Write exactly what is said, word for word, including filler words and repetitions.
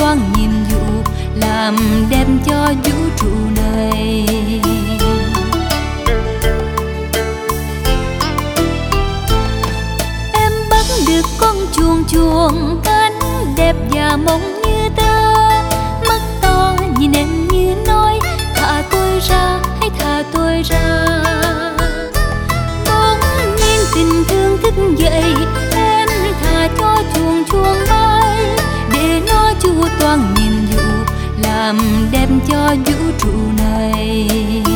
toàn nhiệm vụ làm đẹp cho vũ trụ này. Em bắt được con chuồn chuồn cánh đẹp và mong như tơ, mắt to nhìn em như nói thả tôi ra, hãy thả tôi ra. Bỗng nhiên tình thương thức dậy, em thả cho chuồn chuồn bay để nó chu toàn nhiệm vụ làm đẹp cho vũ trụ này.